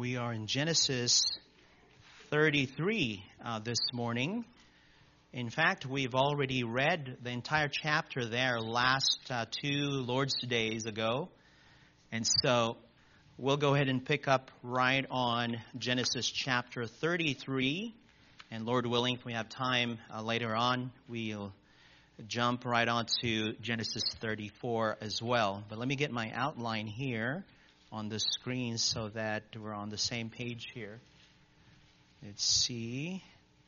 We are in Genesis 33 this morning. In fact, we've already read the entire chapter there last two Lord's Days ago. And so we'll go ahead and pick up right on Genesis chapter 33. And Lord willing, if we have time later on, we'll jump right on to Genesis 34 as well. But let me get my outline here on the screen so that we're on the same page here. Let's see.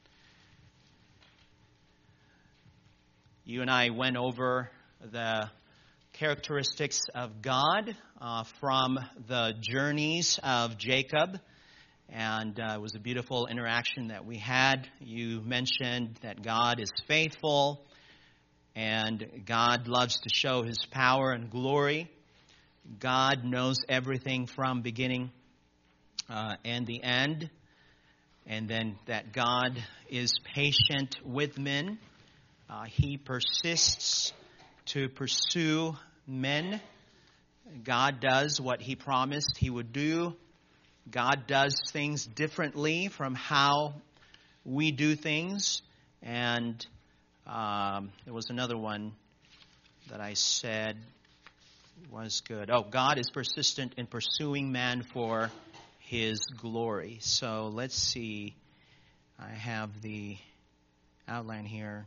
You and I went over the characteristics of God from the journeys of Jacob. And it was a beautiful interaction that we had. You mentioned that God is faithful and God loves to show His power and glory. God knows everything from beginning and the end. And then that God is patient with men. He persists to pursue men. God does what He promised He would do. God does things differently from how we do things. And there was another one that I said was good. Oh, God is persistent in pursuing man for His glory. So let's see. I have the outline here.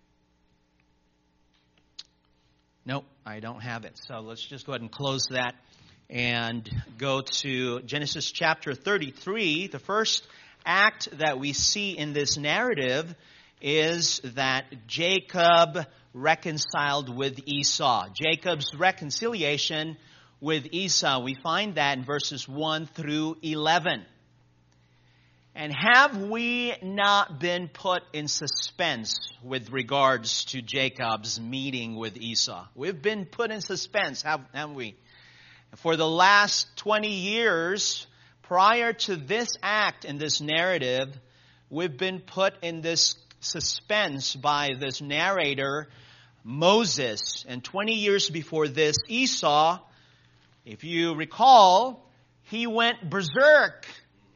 Nope, I don't have it. So let's just go ahead and close that and go to Genesis chapter 33. The first act that we see in this narrative is that Jacob reconciled with Esau. Jacob's reconciliation with Esau. We find that in verses 1 through 11. And have we not been put in suspense with regards to Jacob's meeting with Esau? We've been put in suspense, haven't we? For the last 20 years, prior to this act in this narrative, we've been put in this suspense by this narrator, Moses. And 20 years before this, Esau, if you recall, he went berserk.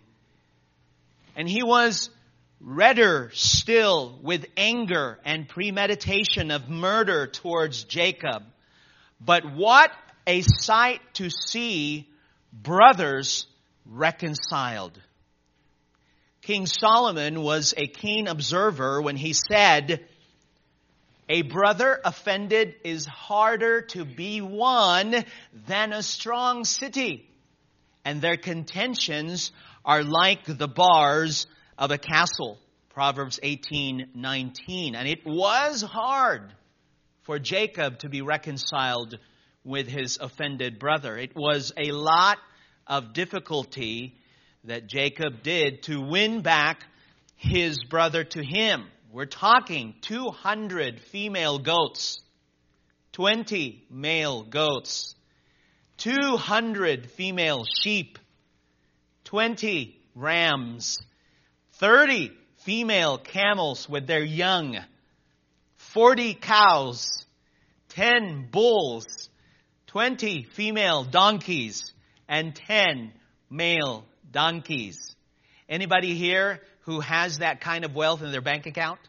And he was redder still with anger and premeditation of murder towards Jacob. But what a sight to see brothers reconciled. King Solomon was a keen observer when he said, "A brother offended is harder to be won than a strong city, and their contentions are like the bars of a castle." Proverbs 18:19. And it was hard for Jacob to be reconciled with his offended brother. It was a lot of difficulty that Jacob did to win back his brother to him. We're talking 200 female goats, 20 male goats, 200 female sheep, 20 rams, 30 female camels with their young, 40 cows, 10 bulls, 20 female donkeys, and 10 male donkeys. Anybody here who has that kind of wealth in their bank account?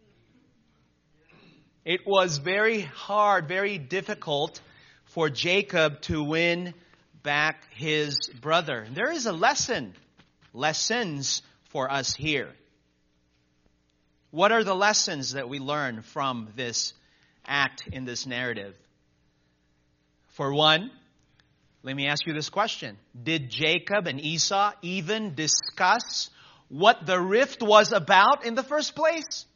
It was very hard, very difficult for Jacob to win back his brother. There is a lessons for us here. What are the lessons that we learn from this act in this narrative? For one, let me ask you this question. Did Jacob and Esau even discuss what the rift was about in the first place?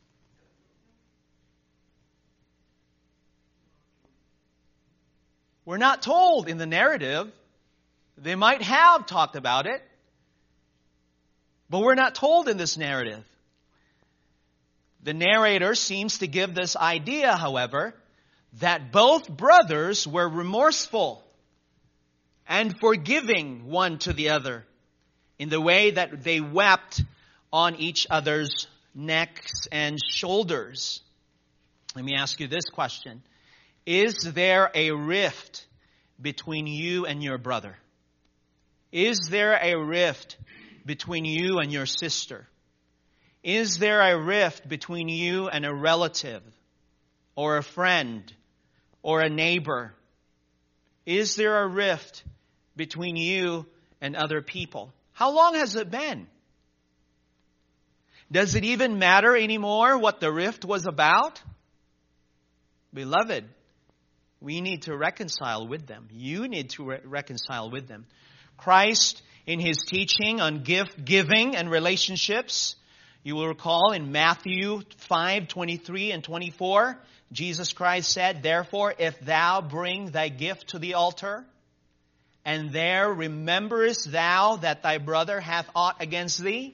We're not told in the narrative. They might have talked about it, but we're not told in this narrative. The narrator seems to give this idea, however, that both brothers were remorseful and forgiving one to the other in the way that they wept on each other's necks and shoulders. Let me ask you this question. Is there a rift between you and your brother? Is there a rift between you and your sister? Is there a rift between you and a relative or a friend or a neighbor? Is there a rift between you and other people? How long has it been? Does it even matter anymore what the rift was about? Beloved, we need to reconcile with them. You need to reconcile with them. Christ, in His teaching on giving and relationships, you will recall in Matthew 5:23 and 24, Jesus Christ said, "Therefore, if thou bring thy gift to the altar, and there rememberest thou that thy brother hath aught against thee."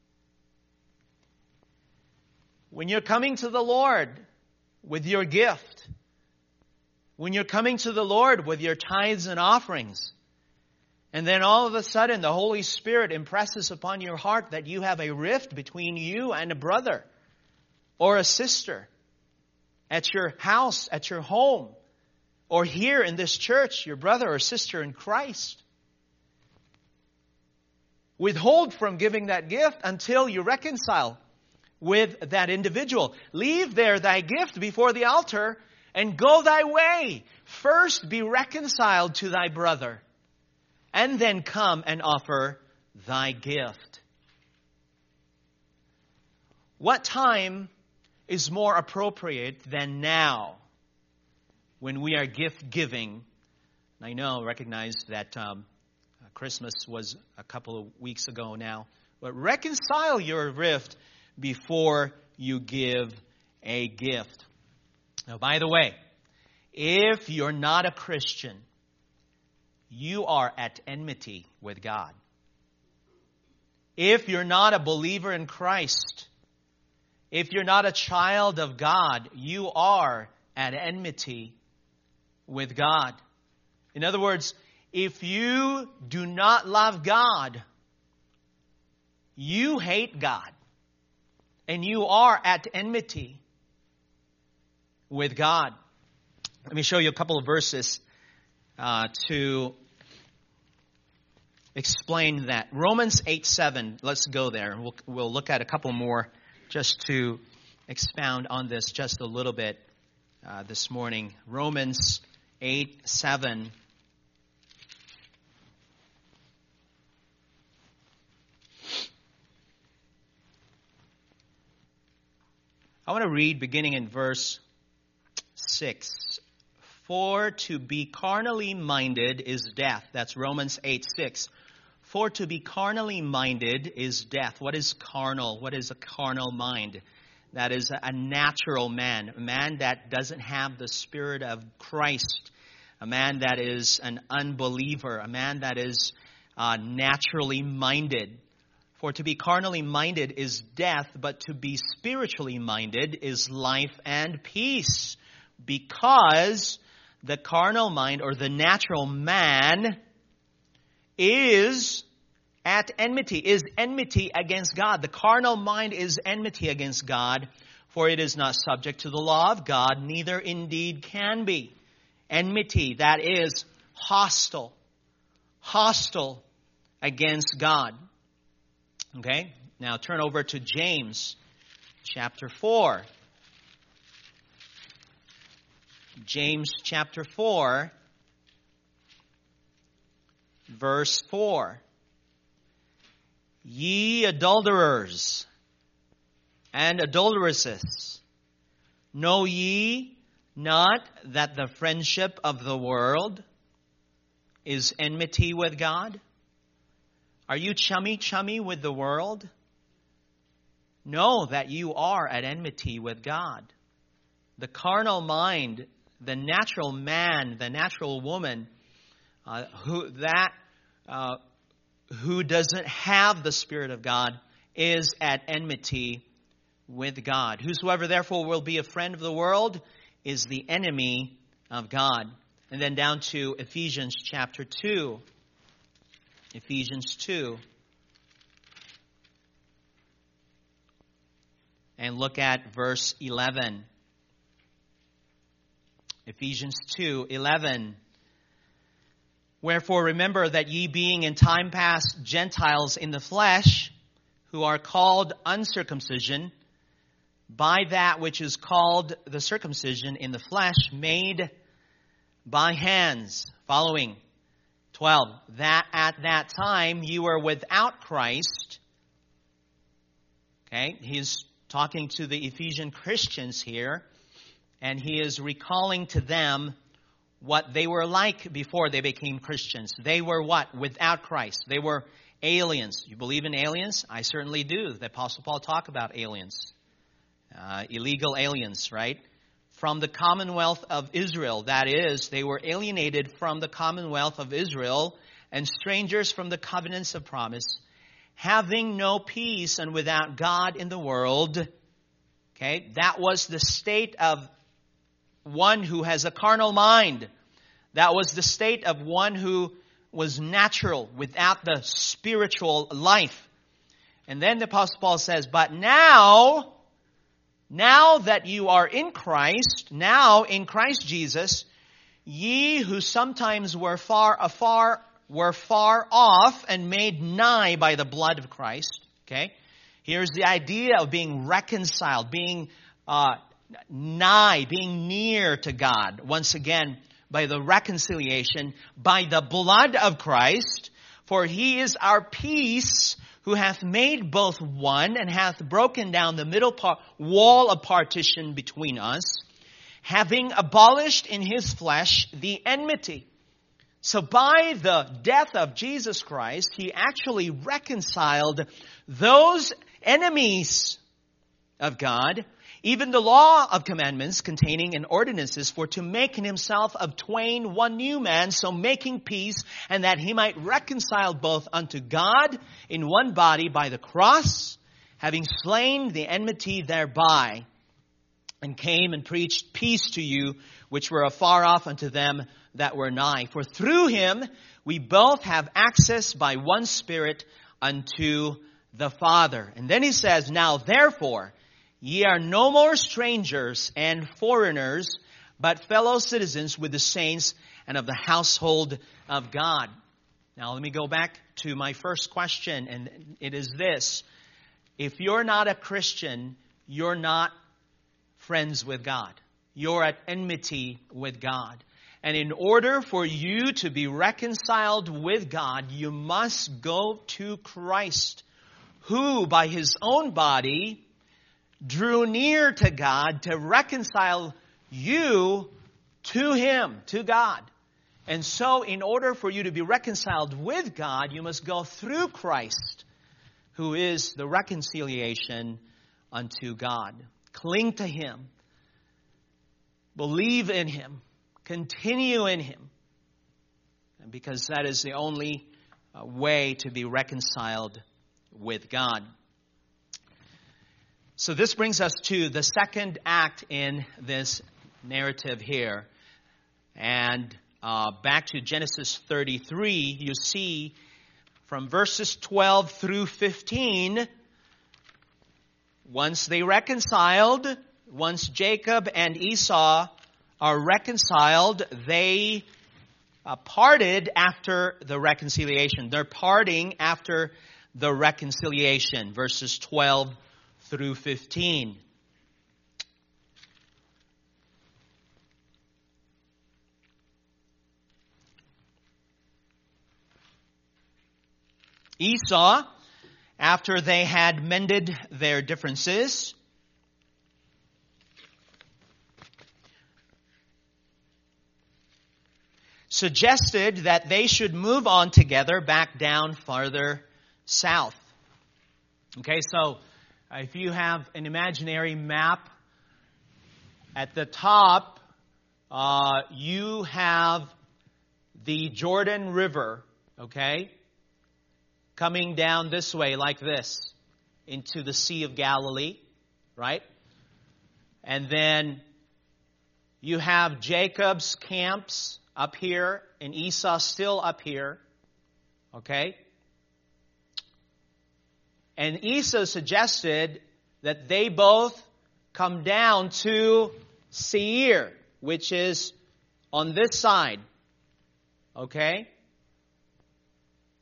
When you're coming to the Lord with your gift, when you're coming to the Lord with your tithes and offerings, and then all of a sudden the Holy Spirit impresses upon your heart that you have a rift between you and a brother or a sister at your house, at your home, or here in this church, your brother or sister in Christ. Withhold from giving that gift until you reconcile with that individual. Leave there thy gift before the altar and go thy way. First be reconciled to thy brother, and then come and offer thy gift. What time is more appropriate than now when we are gift giving? I recognize that Christmas was a couple of weeks ago now, but reconcile your rift before you give a gift. Now, by the way, if you're not a Christian, you are at enmity with God. If you're not a believer in Christ, if you're not a child of God, you are at enmity with God. In other words, if you do not love God, you hate God. And you are at enmity with God. Let me show you a couple of verses to explain that. Romans 8:7. Let's go there. We'll look at a couple more just to expound on this just a little bit this morning. Romans 8:7. I want to read beginning in verse 6. For to be carnally minded is death. That's Romans 8:6. For to be carnally minded is death. What is carnal? What is a carnal mind? That is a natural man. A man that doesn't have the Spirit of Christ. A man that is an unbeliever. A man that is naturally minded. For to be carnally minded is death, but to be spiritually minded is life and peace. Because the carnal mind, or the natural man, is at enmity, is enmity against God. The carnal mind is enmity against God, for it is not subject to the law of God, neither indeed can be. Enmity, that is hostile against God. Okay, now turn over to James chapter 4. James chapter 4, verse 4. Ye adulterers and adulteresses, know ye not that the friendship of the world is enmity with God? Are you chummy with the world? Know that you are at enmity with God. The carnal mind, the natural man, the natural woman, who doesn't have the Spirit of God, is at enmity with God. Whosoever therefore will be a friend of the world is the enemy of God. And then down to Ephesians chapter 2. Ephesians 2. And look at verse 11. Ephesians 2:11. Wherefore remember that ye being in time past Gentiles in the flesh, who are called uncircumcision, by that which is called the circumcision in the flesh, made by hands. Following 12, that at that time you were without Christ. Okay, he's talking to the Ephesian Christians here, and he is recalling to them what they were like before they became Christians. They were what? Without Christ. They were aliens. You believe in aliens? I certainly do. The Apostle Paul talked about aliens. Illegal aliens, right? From the commonwealth of Israel. That is, they were alienated from the commonwealth of Israel and strangers from the covenants of promise, having no peace and without God in the world. Okay, that was the state of one who has a carnal mind. That was the state of one who was natural without the spiritual life. And then the Apostle Paul says, but now that you are in Christ, now in Christ Jesus, ye who sometimes were far off and made nigh by the blood of Christ. Okay? Here's the idea of being reconciled, being nigh, being near to God. Once again, by the reconciliation, by the blood of Christ. For he is our peace, who hath made both one, and hath broken down the middle wall of partition between us, having abolished in his flesh the enmity. So by the death of Jesus Christ, he actually reconciled those enemies of God, even the law of commandments containing in ordinances, for to make in himself of twain one new man, so making peace, and that he might reconcile both unto God in one body by the cross, having slain the enmity thereby, and came and preached peace to you, which were afar off, unto them that were nigh. For through him we both have access by one Spirit unto the Father. And then he says, now therefore, ye are no more strangers and foreigners, but fellow citizens with the saints and of the household of God. Now let me go back to my first question, and it is this. If you're not a Christian, you're not friends with God. You're at enmity with God. And in order for you to be reconciled with God, you must go to Christ, who by his own body drew near to God to reconcile you to him, to God. And so in order for you to be reconciled with God, you must go through Christ, who is the reconciliation unto God. Cling to him. Believe in him. Continue in him. Because that is the only way to be reconciled with God. So this brings us to the second act in this narrative here. And back to Genesis 33, you see from verses 12 through 15, once they reconciled, once Jacob and Esau are reconciled, they parted after the reconciliation. They're parting after the reconciliation. Verses 12 through 15. Esau, after they had mended their differences, suggested that they should move on together back down farther south. Okay, so if you have an imaginary map, at the top, you have the Jordan River, okay, coming down this way like this into the Sea of Galilee, right? And then you have Jacob's camps up here and Esau still up here, okay? And Esau suggested that they both come down to Seir, which is on this side. Okay?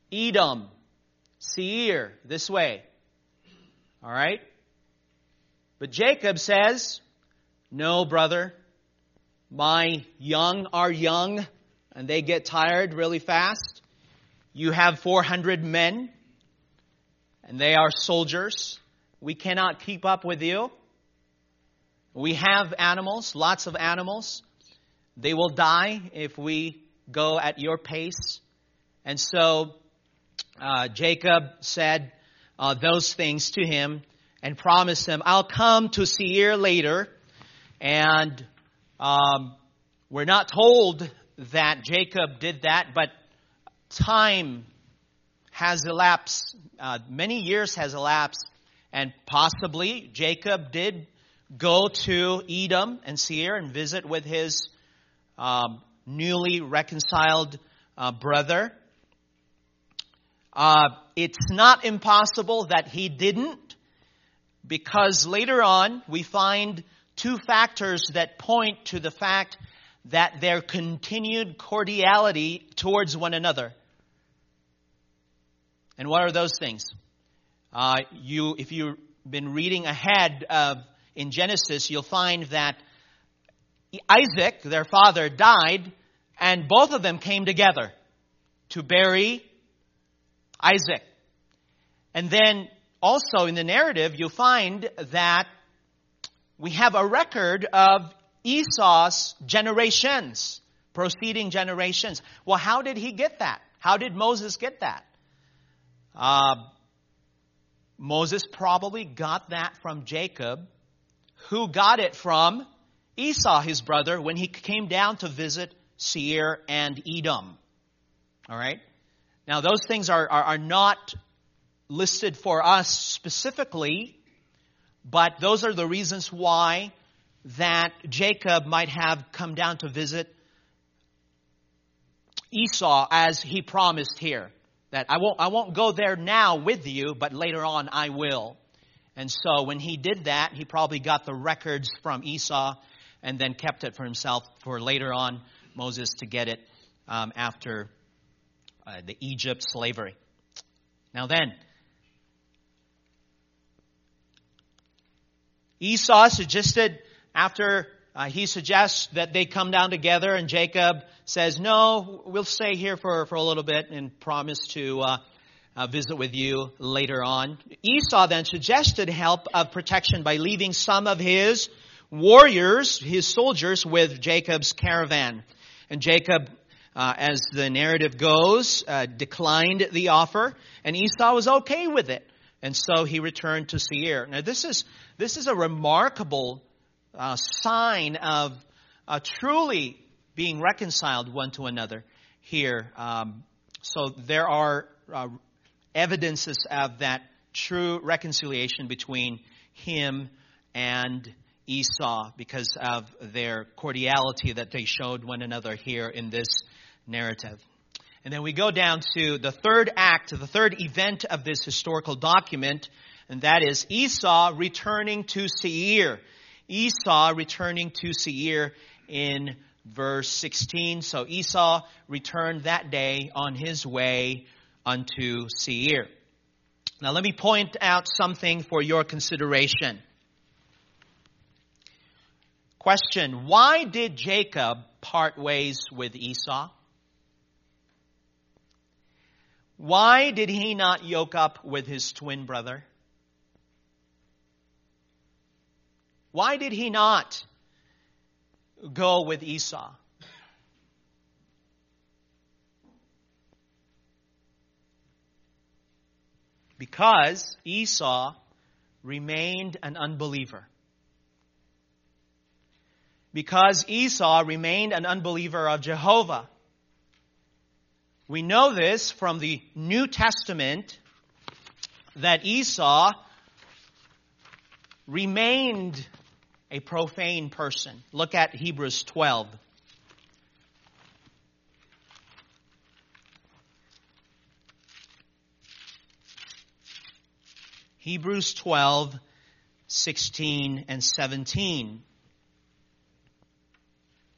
Edom, Seir, this way. All right? But Jacob says, no, brother. My young are young, and they get tired really fast. You have 400 men, and they are soldiers. We cannot keep up with you. We have animals, lots of animals. They will die if we go at your pace. And so Jacob said those things to him and promised him, I'll come to Seir later. And we're not told that Jacob did that, but time has elapsed. Many years has elapsed. And possibly Jacob did go to Edom and Seir and visit with his newly reconciled brother. It's not impossible that he didn't, because later on we find two factors that point to the fact that their continued cordiality towards one another. And what are those things? If you've been reading ahead in Genesis, you'll find that Isaac, their father, died, and both of them came together to bury Isaac. And then also in the narrative, you'll find that we have a record of Esau's generations, proceeding generations. Well, how did he get that? How did Moses get that? Moses probably got that from Jacob, who got it from Esau, his brother, when he came down to visit Seir and Edom. All right? Now, those things are not listed for us specifically, but those are the reasons why that Jacob might have come down to visit Esau, as he promised here. That I won't go there now with you, but later on I will. And so when he did that, he probably got the records from Esau and then kept it for himself for later on Moses to get it after the Egypt slavery. Now then, Esau suggested, after he suggests that they come down together, and Jacob says, no, we'll stay here for a little bit and promise to visit with you later on. Esau then suggested help of protection by leaving some of his warriors, his soldiers, with Jacob's caravan. And Jacob, as the narrative goes, declined the offer, and Esau was okay with it. And so he returned to Seir. Now this is a remarkable sign of truly being reconciled one to another here. So there are evidences of that true reconciliation between him and Esau because of their cordiality that they showed one another here in this narrative. And then we go down to the third act, the third event of this historical document, and that is Esau returning to Seir. Esau returning to Seir in verse 16. So Esau returned that day on his way unto Seir. Now let me point out something for your consideration. Question: why did Jacob part ways with Esau? Why did he not yoke up with his twin brother? Why did he not go with Esau? Because Esau remained an unbeliever. Because Esau remained an unbeliever of Jehovah. We know this from the New Testament that Esau remained a profane person. Look at Hebrews 12. Hebrews 12, 16 and 17.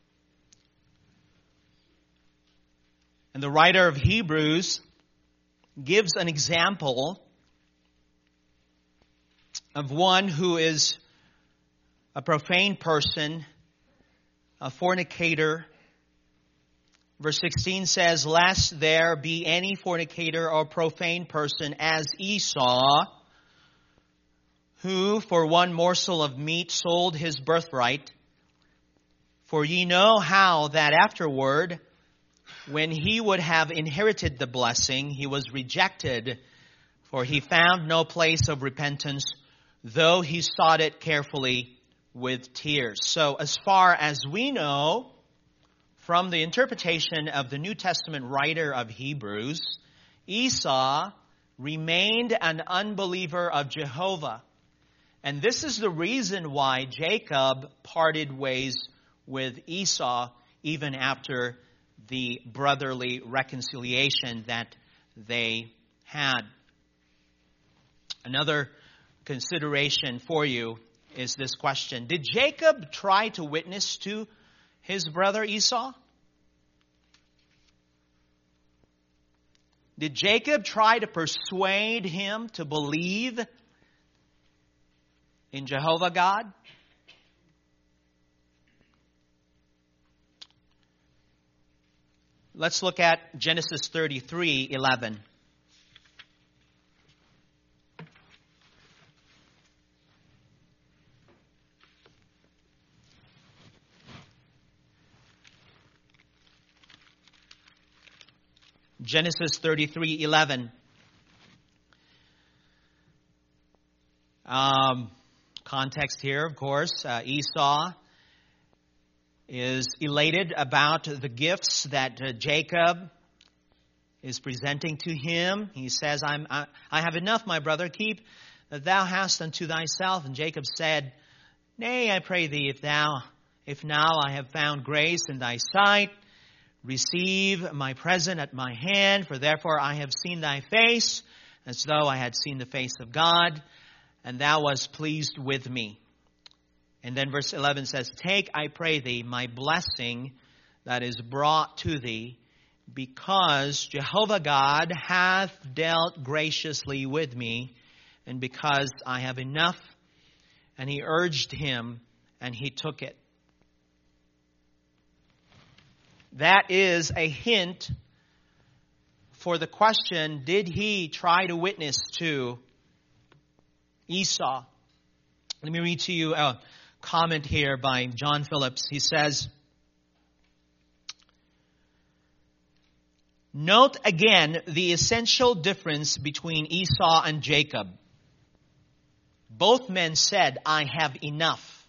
And the writer of Hebrews gives an example of one who is a profane person, a fornicator. Verse 16 says, "Lest there be any fornicator or profane person as Esau, who for one morsel of meat sold his birthright. For ye know how that afterward, when he would have inherited the blessing, he was rejected, for he found no place of repentance, though he sought it carefully with tears." So as far as we know, from the interpretation of the New Testament writer of Hebrews, Esau remained an unbeliever of Jehovah. And this is the reason why Jacob parted ways with Esau even after the brotherly reconciliation that they had. Another consideration for you is this question: did Jacob try to witness to his brother Esau? Did Jacob try to persuade him to believe in Jehovah God? Let's look at Genesis 33:11. Genesis 33:11. Context here, of course. Esau is elated about the gifts that Jacob is presenting to him. He says, I have enough, my brother. Keep that thou hast unto thyself. And Jacob said, Nay, I pray thee, if now I have found grace in thy sight, receive my present at my hand, for therefore I have seen thy face, as though I had seen the face of God, and thou wast pleased with me. And then verse 11 says, Take, I pray thee, my blessing that is brought to thee, because Jehovah God hath dealt graciously with me, and because I have enough. And he urged him, and he took it. That is a hint for the question, did he try to witness to Esau? Let me read to you a comment here by John Phillips. He says, Note again the essential difference between Esau and Jacob. Both men said, I have enough.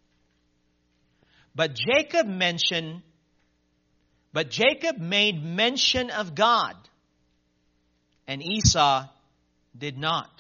But Jacob made mention of God, and Esau did not.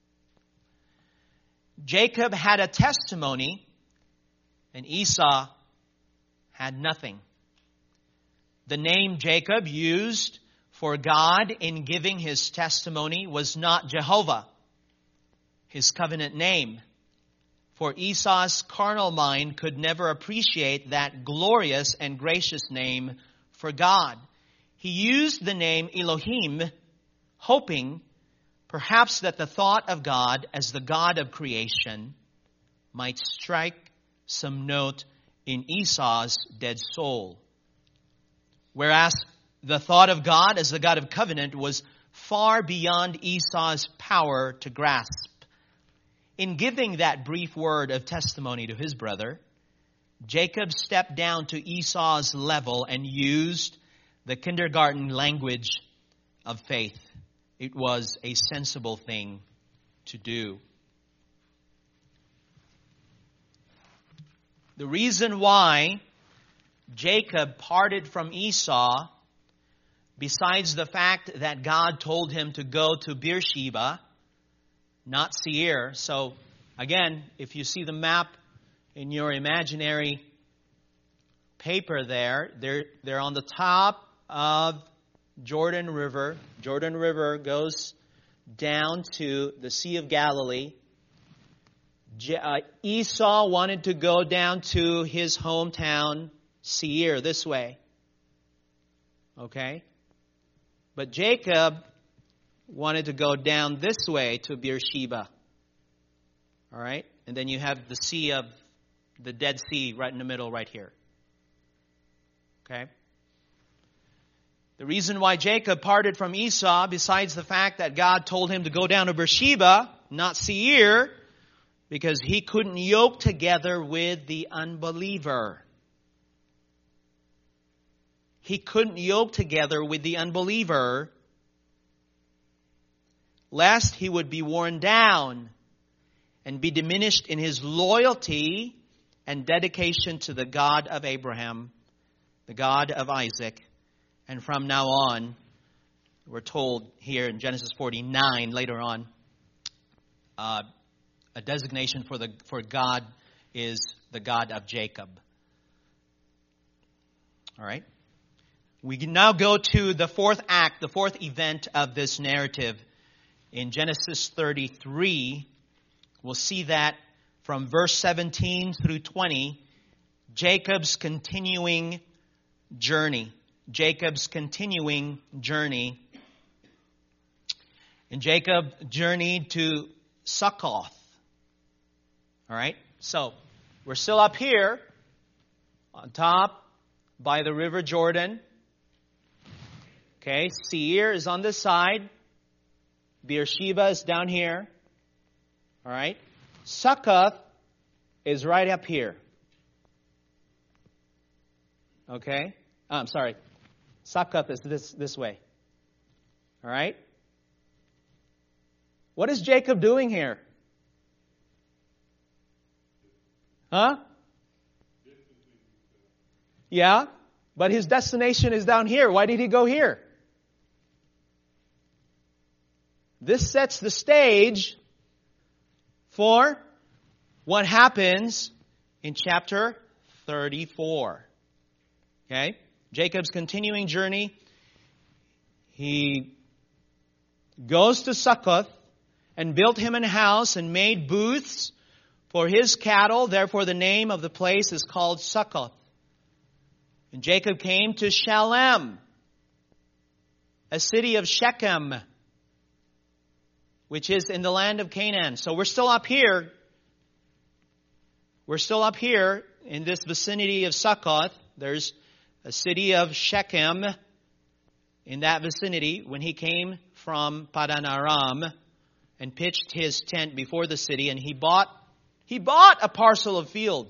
Jacob had a testimony, and Esau had nothing. The name Jacob used for God in giving his testimony was not Jehovah, his covenant name. For Esau's carnal mind could never appreciate that glorious and gracious name for God. He used the name Elohim, hoping perhaps that the thought of God as the God of creation might strike some note in Esau's dead soul. Whereas the thought of God as the God of covenant was far beyond Esau's power to grasp. In giving that brief word of testimony to his brother, Jacob stepped down to Esau's level and used the kindergarten language of faith. It was a sensible thing to do. The reason why Jacob parted from Esau, besides the fact that God told him to go to Beersheba, not Seir. So again, if you see the map in your imaginary paper there, they're on the top of Jordan River. Jordan River goes down to the Sea of Galilee. Esau wanted to go down to his hometown, Seir, this way. Okay? But Jacob wanted to go down this way to Beersheba. All right? And then you have the Dead Sea right in the middle right here. Okay? The reason why Jacob parted from Esau, besides the fact that God told him to go down to Beersheba, not Seir, because he couldn't yoke together with the unbeliever. He couldn't yoke together with the unbeliever, lest he would be worn down and be diminished in his loyalty and dedication to the God of Abraham, the God of Isaac. And from now on, we're told here in Genesis 49, later on, a designation for God is the God of Jacob. All right? We can now go to the fourth act, the fourth event of this narrative. In Genesis 33, we'll see that from verse 17 through 20, Jacob's continuing journey. Jacob's continuing journey. And Jacob journeyed to Succoth. All right? So, we're still up here on top by the river Jordan. Okay, Seir is on this side. Beersheba is down here. All right? Succoth is right up here. Okay? I'm sorry. Succoth is this way. All right? What is Jacob doing here? Huh? Yeah, but his destination is down here. Why did he go here? This sets the stage for what happens in chapter 34. Okay? Jacob's continuing journey. He goes to Succoth and built him a house and made booths for his cattle. Therefore the name of the place is called Succoth. And Jacob came to Shalem, a city of Shechem, which is in the land of Canaan. So we're still up here. We're still up here in this vicinity of Succoth. There's a city of Shechem in that vicinity when he came from Padan Aram and pitched his tent before the city, and he bought a parcel of field.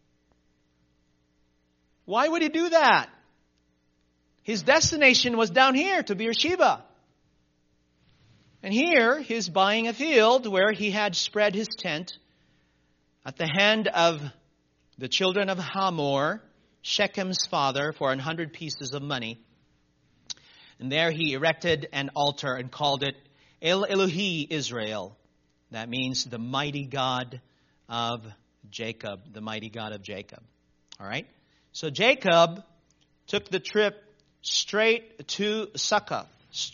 Why would he do that? His destination was down here to Beersheba. And here, he's buying a field where he had spread his tent at the hand of the children of Hamor, Shechem's father, for 100 pieces of money. And there he erected an altar and called it El Elohi Israel. That means the mighty God of Jacob, the mighty God of Jacob. All right? So Jacob took the trip straight to Succoth,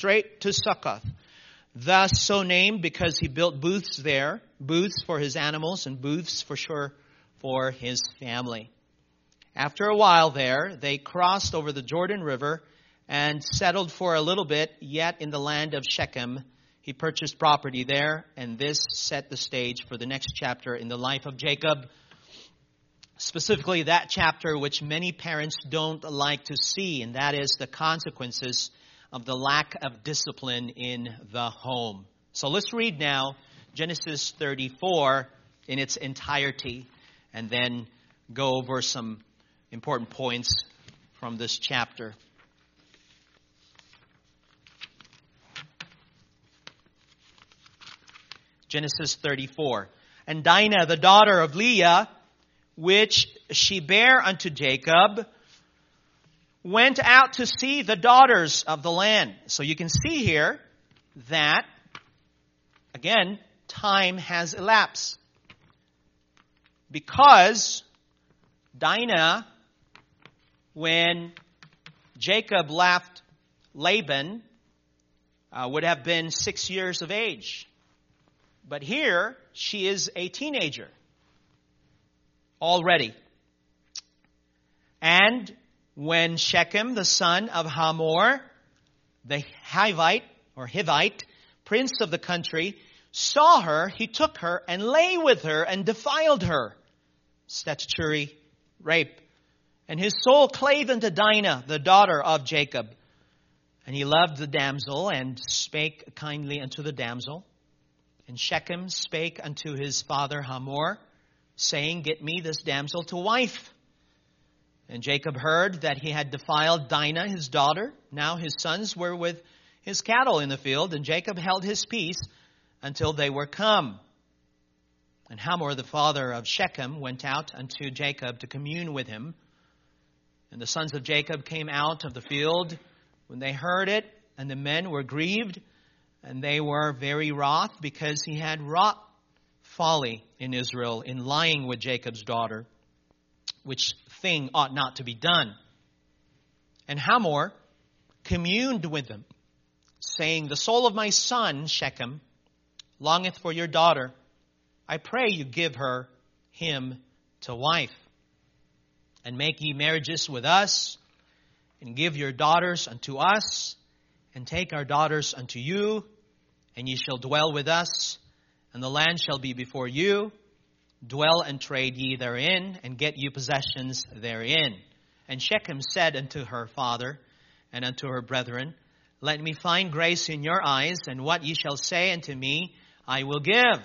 thus so named because he built booths there, booths for his animals and booths for sure for his family. After a while there, they crossed over the Jordan River and settled for a little bit, yet in the land of Shechem. He purchased property there, and this set the stage for the next chapter in the life of Jacob. Specifically, that chapter which many parents don't like to see, and that is the consequences of the lack of discipline in the home. So let's read now Genesis 34 in its entirety, and then go over some important points from this chapter. Genesis 34. And Dinah, the daughter of Leah, which she bare unto Jacob, went out to see the daughters of the land. So you can see here that, again, time has elapsed. Because Dinah, when Jacob left Laban, would have been 6 years of age. But here, she is a teenager already. And when Shechem, the son of Hamor, the Hivite, prince of the country, saw her, he took her and lay with her and defiled her. Statutory rape. And his soul clave unto Dinah, the daughter of Jacob. And he loved the damsel and spake kindly unto the damsel. And Shechem spake unto his father Hamor, saying, Get me this damsel to wife. And Jacob heard that he had defiled Dinah, his daughter. Now his sons were with his cattle in the field, and Jacob held his peace until they were come. And Hamor, the father of Shechem, went out unto Jacob to commune with him. And the sons of Jacob came out of the field when they heard it, and the men were grieved, and they were very wroth, because he had wrought folly in Israel in lying with Jacob's daughter, which thing ought not to be done. And Hamor communed with them, saying, The soul of my son, Shechem, longeth for your daughter. I pray you give him to wife. And make ye marriages with us, and give your daughters unto us, and take our daughters unto you, and ye shall dwell with us, and the land shall be before you. Dwell and trade ye therein, and get you possessions therein. And Shechem said unto her father and unto her brethren, Let me find grace in your eyes, and what ye shall say unto me I will give.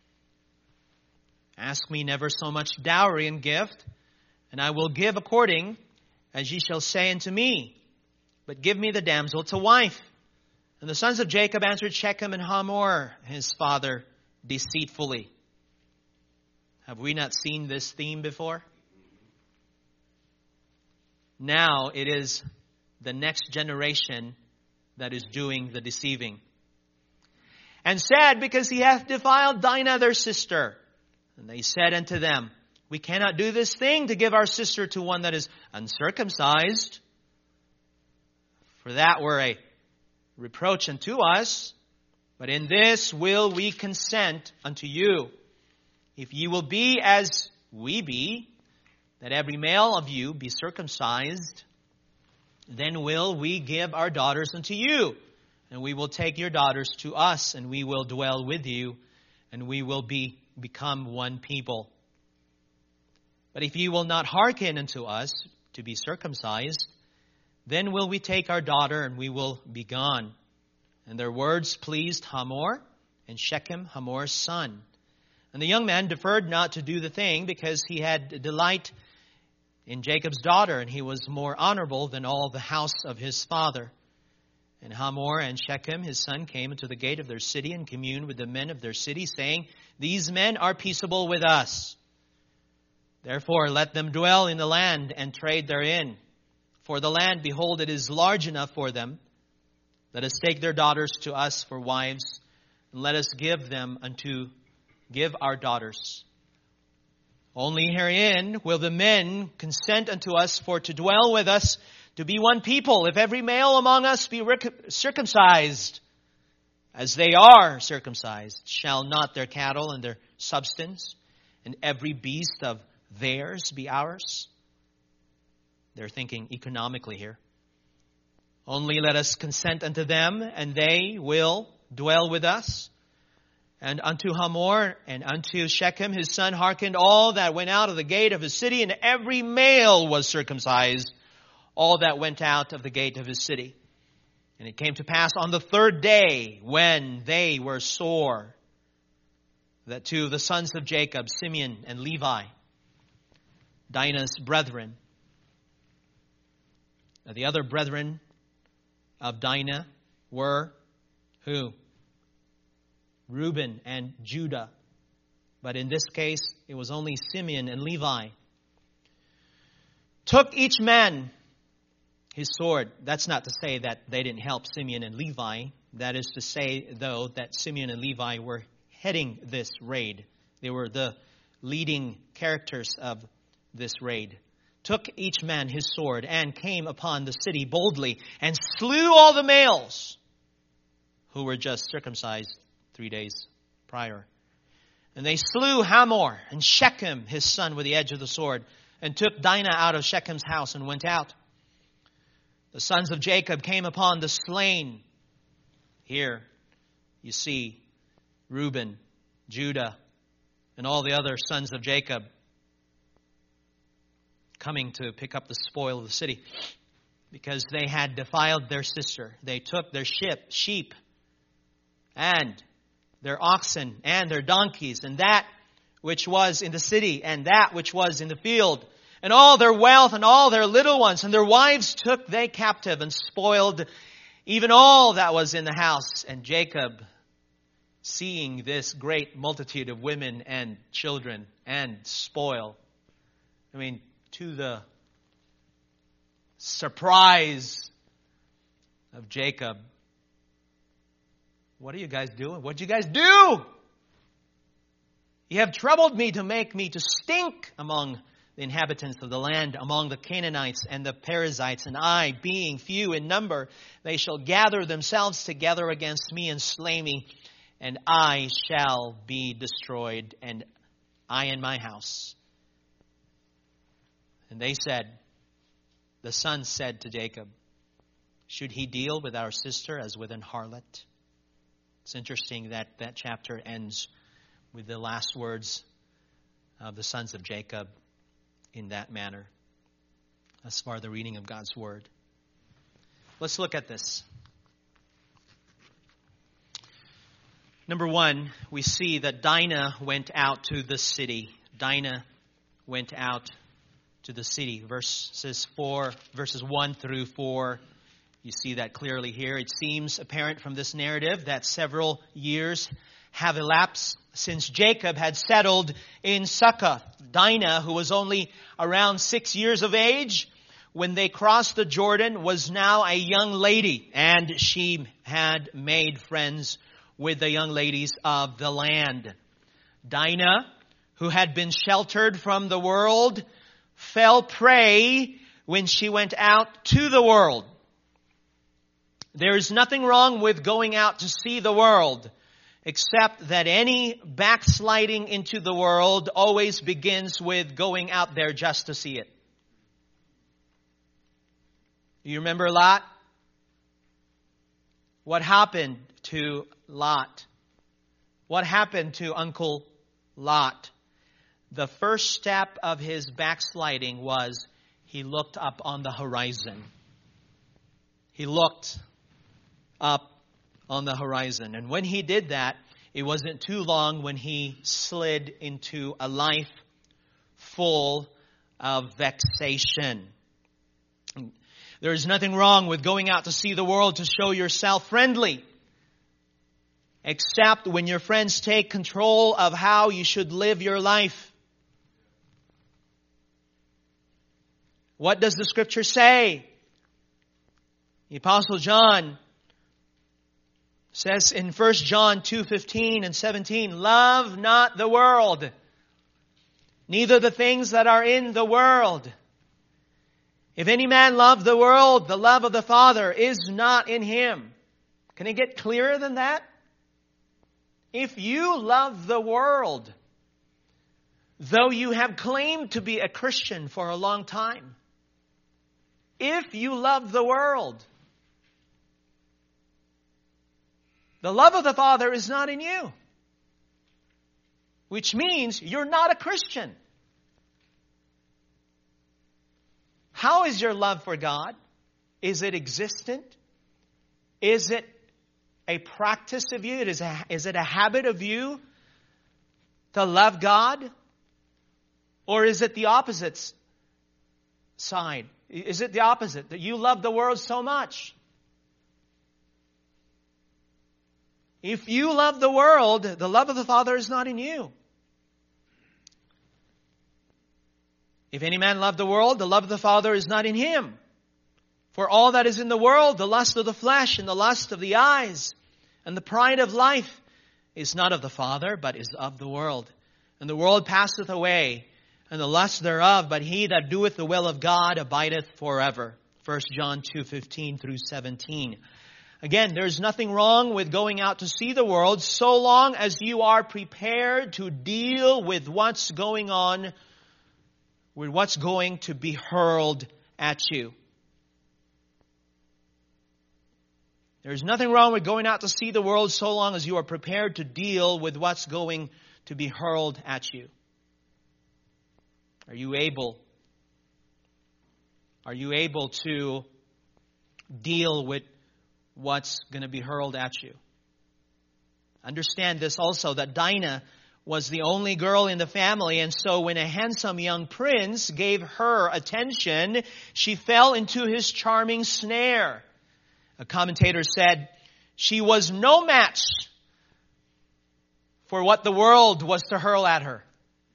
Ask me never so much dowry and gift, and I will give according as ye shall say unto me. But give me the damsel to wife. And the sons of Jacob answered Shechem and Hamor, his father, deceitfully. Have we not seen this theme before? Now it is the next generation that is doing the deceiving. And said, Because he hath defiled Dinah their sister. And they said unto them, We cannot do this thing to give our sister to one that is uncircumcised. For that were a reproach unto us. But in this will we consent unto you. If ye will be as we be, that every male of you be circumcised, then will we give our daughters unto you. And we will take your daughters to us, and we will dwell with you, and we will become one people. But if ye will not hearken unto us to be circumcised, then will we take our daughter, and we will be gone. And their words pleased Hamor, and Shechem, Hamor's son. And the young man deferred not to do the thing, because he had delight in Jacob's daughter, and he was more honorable than all the house of his father. And Hamor and Shechem, his son, came into the gate of their city and communed with the men of their city, saying, These men are peaceable with us. Therefore let them dwell in the land and trade therein. For the land, behold, it is large enough for them. Let us take their daughters to us for wives, and let us give our daughters. Only herein will the men consent unto us for to dwell with us, to be one people, if every male among us be circumcised, as they are circumcised. Shall not their cattle and their substance, and every beast of theirs be ours? They're thinking economically here. Only let us consent unto them, and they will dwell with us. And unto Hamor and unto Shechem his son hearkened all that went out of the gate of his city, and every male was circumcised, all that went out of the gate of his city. And it came to pass on the third day, when they were sore, that two of the sons of Jacob, Simeon and Levi, Dinah's brethren, the other brethren of Dinah were who? Reuben and Judah. But in this case, it was only Simeon and Levi. Took each man his sword. That's not to say that they didn't help Simeon and Levi. That is to say, though, that Simeon and Levi were heading this raid. They were the leading characters of this raid. Took each man his sword and came upon the city boldly and slew all the males who were just circumcised 3 days prior. And they slew Hamor and Shechem, his son, with the edge of the sword, and took Dinah out of Shechem's house and went out. The sons of Jacob came upon the slain. Here, you see Reuben, Judah, and all the other sons of Jacob coming to pick up the spoil of the city because they had defiled their sister. They took their sheep, and their oxen, and their donkeys, and that which was in the city, and that which was in the field, and all their wealth, and all their little ones, and their wives took they captive, and spoiled even all that was in the house. And Jacob, seeing this great multitude of women and children and spoil, to the surprise of Jacob, what are you guys doing? What'd you guys do? You have troubled me to make me to stink among the inhabitants of the land, among the Canaanites and the Perizzites, and I, being few in number, they shall gather themselves together against me and slay me, and I shall be destroyed, and I and my house. And they said, the son said to Jacob, should he deal with our sister as with an harlot? It's interesting that that chapter ends with the last words of the sons of Jacob in that manner, as far as the reading of God's word. Let's look at this. Number one, we see that Dinah went out to the city. Dinah went out to the city. Verses 1 through 4. You see that clearly here. It seems apparent from this narrative that several years have elapsed since Jacob had settled in Succoth. Dinah, who was only around 6 years of age when they crossed the Jordan, was now a young lady, and she had made friends with the young ladies of the land. Dinah, who had been sheltered from the world, fell prey when she went out to the world. There is nothing wrong with going out to see the world, except that any backsliding into the world always begins with going out there just to see it. You remember Lot? What happened to Lot? What happened to Uncle Lot? The first step of his backsliding was he looked up on the horizon. He looked up on the horizon. And when he did that, it wasn't too long when he slid into a life full of vexation. There is nothing wrong with going out to see the world to show yourself friendly, except when your friends take control of how you should live your life. What does the scripture say? The Apostle John says in 1 John 2:15 and 17, love not the world, neither the things that are in the world. If any man love the world, the love of the Father is not in him. Can it get clearer than that? If you love the world, though you have claimed to be a Christian for a long time, if you love the world, the love of the Father is not in you. Which means you're not a Christian. How is your love for God? Is it existent? Is it a practice of you? Is it a habit of you to love God? Or is it the opposite side? Is it the opposite, that you love the world so much? If you love the world, the love of the Father is not in you. If any man love the world, the love of the Father is not in him. For all that is in the world, the lust of the flesh and the lust of the eyes and the pride of life is not of the Father, but is of the world. And the world passeth away, and the lust thereof, but he that doeth the will of God abideth forever. 1 John 2:15 through 17. Again, there's nothing wrong with going out to see the world so long as you are prepared to deal with what's going on, with what's going to be hurled at you. There's nothing wrong with going out to see the world so long as you are prepared to deal with what's going to be hurled at you. Are you able to deal with what's going to be hurled at you? Understand this also, that Dinah was the only girl in the family, and so when a handsome young prince gave her attention, she fell into his charming snare. A commentator said, she was no match for what the world was to hurl at her.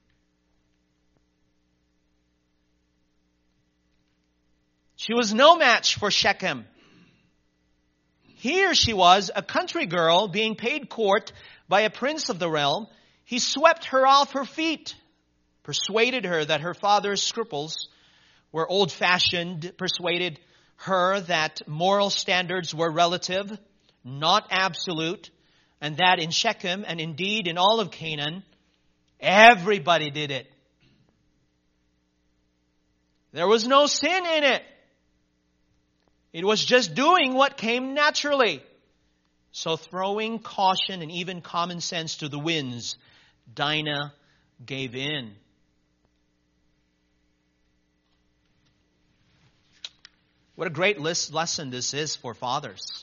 She was no match for Shechem. Here she was, a country girl being paid court by a prince of the realm. He swept her off her feet, persuaded her that her father's scruples were old-fashioned, persuaded her that moral standards were relative, not absolute, and that in Shechem, and indeed in all of Canaan, everybody did it. There was no sin in it. It was just doing what came naturally. So throwing caution and even common sense to the winds, Dinah gave in. What a great lesson this is for fathers.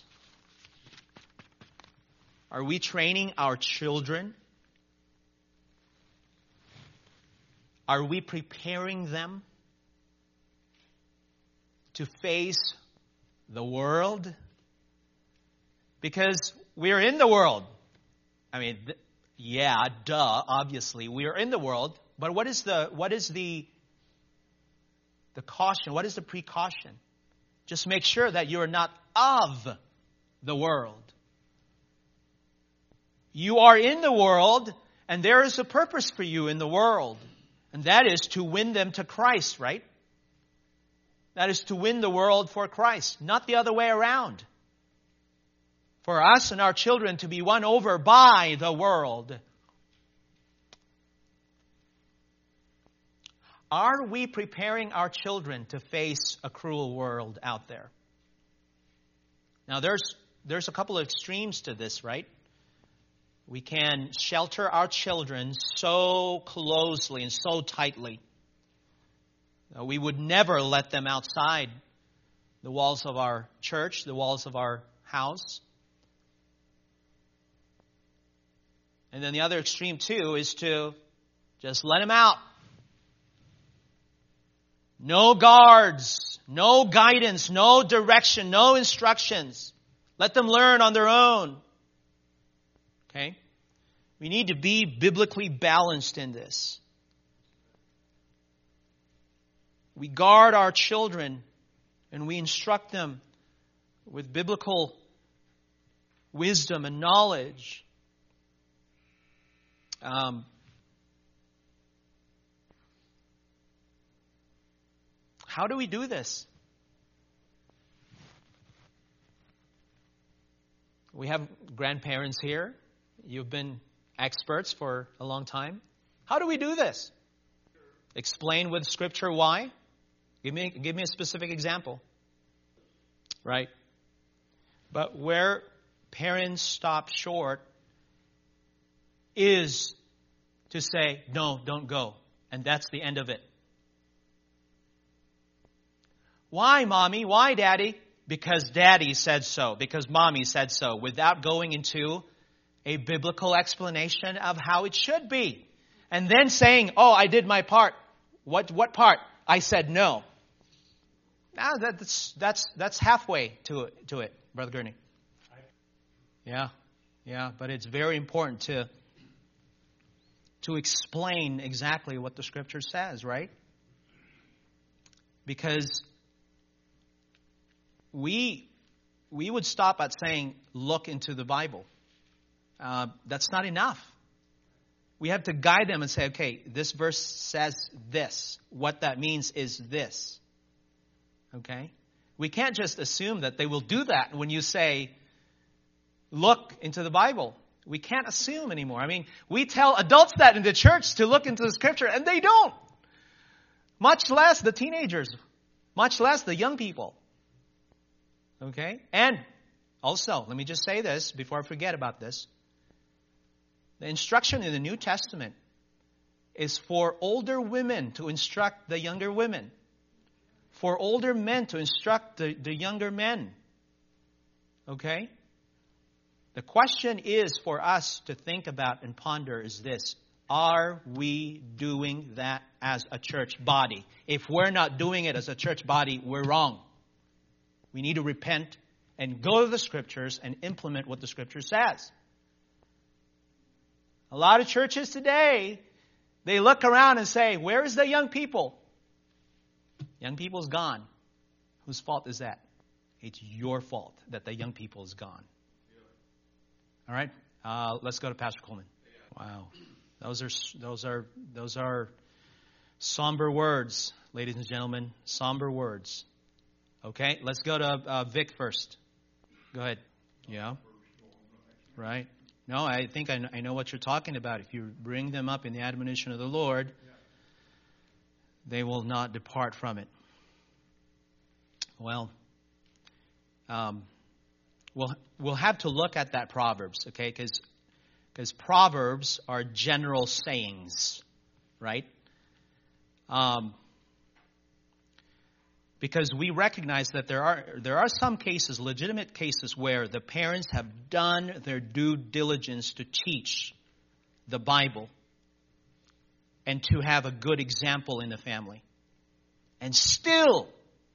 Are we training our children? Are we preparing them to face the world? Because we're in the world. I mean, obviously we are in the world. But what is the caution? What is the precaution? Just make sure that you are not of the world. You are in the world, and there is a purpose for you in the world. And that is to win them to Christ, right? That is to win the world for Christ, not the other way around. For us and our children to be won over by the world. Are we preparing our children to face a cruel world out there? Now there's a couple of extremes to this, right? We can shelter our children so closely and so tightly. We would never let them outside the walls of our church, the walls of our house. And then the other extreme too is to just let them out. No guards, no guidance, no direction, no instructions. Let them learn on their own. Okay? We need to be biblically balanced in this. We guard our children and we instruct them with biblical wisdom and knowledge. How do we do this? We have grandparents here. You've been experts for a long time. How do we do this? Explain with Scripture why. Give me a specific example. Right? But where parents stop short is to say, no, don't go. And that's the end of it. Why, Mommy? Why, Daddy? Because Daddy said so. Because Mommy said so. Without going into a biblical explanation of how it should be. And then saying, oh, I did my part. What part? I said no. Now that's halfway to it, Brother Gurney. Yeah, but it's very important to explain exactly what the Scripture says, right? Because we would stop at saying, look into the Bible. That's not enough. We have to guide them and say, okay, this verse says this. What that means is this. Okay? We can't just assume that they will do that when you say, look into the Bible. We can't assume anymore. I mean, we tell adults that in the church to look into the Scripture, and they don't. Much less the teenagers. Much less the young people. Okay? And Also, let me just say this before I forget about this. The instruction in the New Testament is for older women to instruct the younger women. For older men to instruct the younger men. Okay? The question is for us to think about and ponder is this. Are we doing that as a church body? If we're not doing it as a church body, we're wrong. We need to repent and go to the Scriptures and implement what the Scripture says. A lot of churches today, they look around and say, where is the young people? Young people's gone. Whose fault is that? It's your fault that the young people is gone. All right, let's go to Pastor Coleman. Wow, those are somber words, ladies and gentlemen. Somber words. Okay, let's go to Vic first. Go ahead. Yeah. Right. No, I think I know what you're talking about. If you bring them up in the admonition of the Lord, they will not depart from it. Well, we'll have to look at that Proverbs, okay? Because Proverbs are general sayings, right? Because we recognize that there are some cases, legitimate cases, where the parents have done their due diligence to teach the Bible and to have a good example in the family. And still,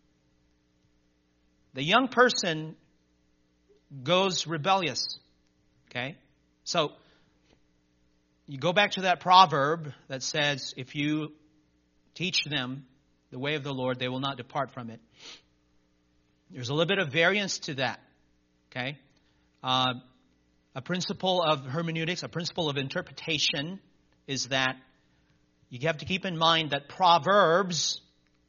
the young person goes rebellious. Okay? So, you go back to that proverb that says, if you teach them the way of the Lord, they will not depart from it. There's a little bit of variance to that. Okay? A principle of hermeneutics, a principle of interpretation is that you have to keep in mind that proverbs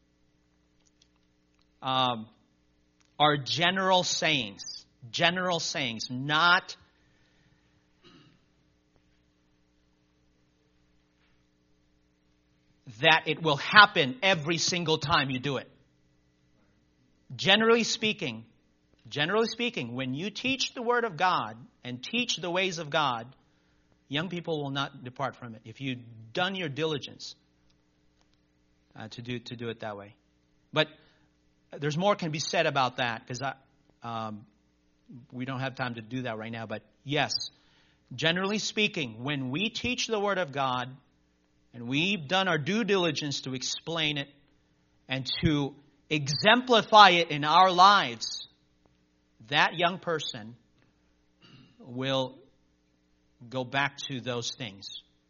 are general sayings. General sayings, not that it will happen every single time you do it. Generally speaking, when you teach the Word of God and teach the ways of God, young people will not depart from it. If you've done your diligence to do it that way. But there's more can be said about that because we don't have time to do that right now. But yes, generally speaking, when we teach the Word of God and we've done our due diligence to explain it and to exemplify it in our lives, that young person will go back to those things.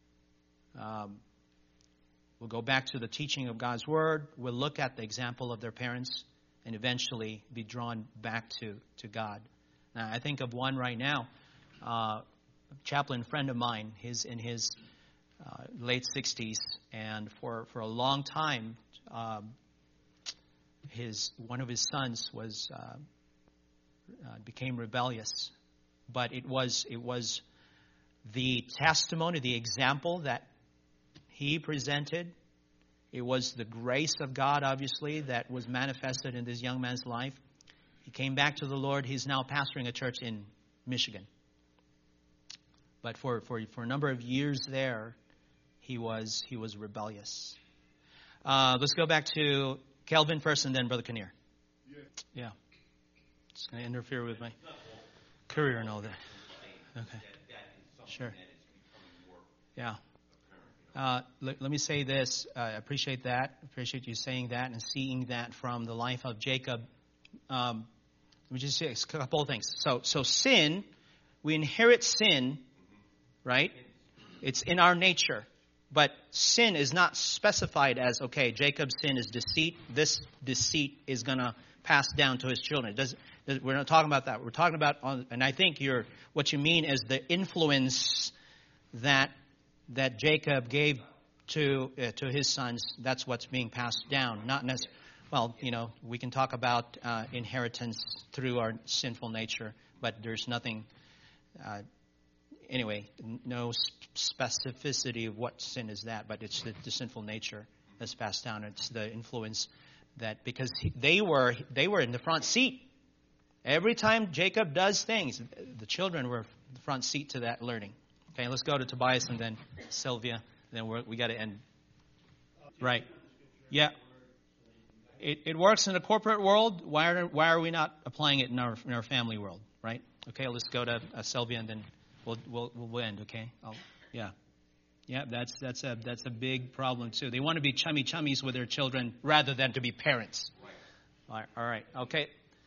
We'll go back to the teaching of God's Word. We'll look at the example of their parents and eventually be drawn back to God. Now, I think of one right now, a chaplain friend of mine. He's in his late 60s, and for a long time, one of his sons became rebellious. But it was the testimony, the example that he presented. It was the grace of God, obviously, that was manifested in this young man's life. He came back to the Lord. He's now pastoring a church in Michigan. But for a number of years there, he was rebellious. Let's go back to Kelvin first and then Brother Kinnear. Yeah. Just going to interfere with my career and all that. Okay. Sure. Yeah. Let me say this. I appreciate that. I appreciate you saying that and seeing that from the life of Jacob. Let me just say a couple of things. So sin, we inherit sin, right? It's in our nature. But sin is not specified as, okay, Jacob's sin is deceit. This deceit is going to pass down to his children. We're not talking about that. We're talking about, and I think what you mean is the influence that Jacob gave to his sons. That's what's being passed down. Not necessarily. Well, we can talk about inheritance through our sinful nature, but there's nothing. Anyway, no specificity of what sin is that, but it's the sinful nature that's passed down. It's the influence that because they were in the front seat. Every time Jacob does things, the children were the front seat to that learning. Okay, let's go to Tobias and then Sylvia. Then we got to end. Right. Yeah. It works in the corporate world. Why are we not applying it in our family world? Right. Okay. Let's go to Sylvia and then we'll end. Okay. Yeah. That's a big problem too. They want to be chummies with their children rather than to be parents. All right. Okay.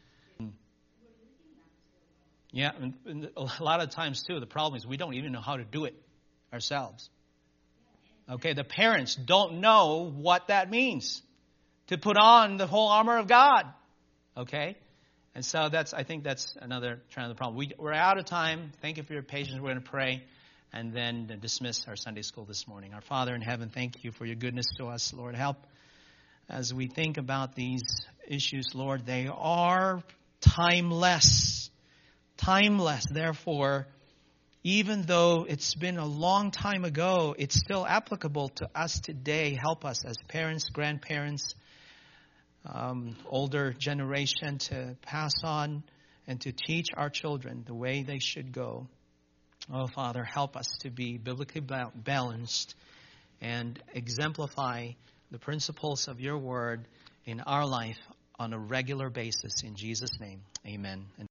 Yeah, and a lot of times, too, the problem is we don't even know how to do it ourselves. Okay, the parents don't know what that means, to put on the whole armor of God. Okay? And so I think that's another trend of the problem. We're out of time. Thank you for your patience. We're going to pray and then dismiss our Sunday school this morning. Our Father in heaven, thank you for your goodness to us. Lord, help as we think about these issues, Lord. They are timeless. Timeless. Therefore, even though it's been a long time ago, it's still applicable to us today. Help us as parents, grandparents, older generation to pass on and to teach our children the way they should go. Oh, Father, help us to be biblically balanced and exemplify the principles of your word in our life on a regular basis. In Jesus' name, amen.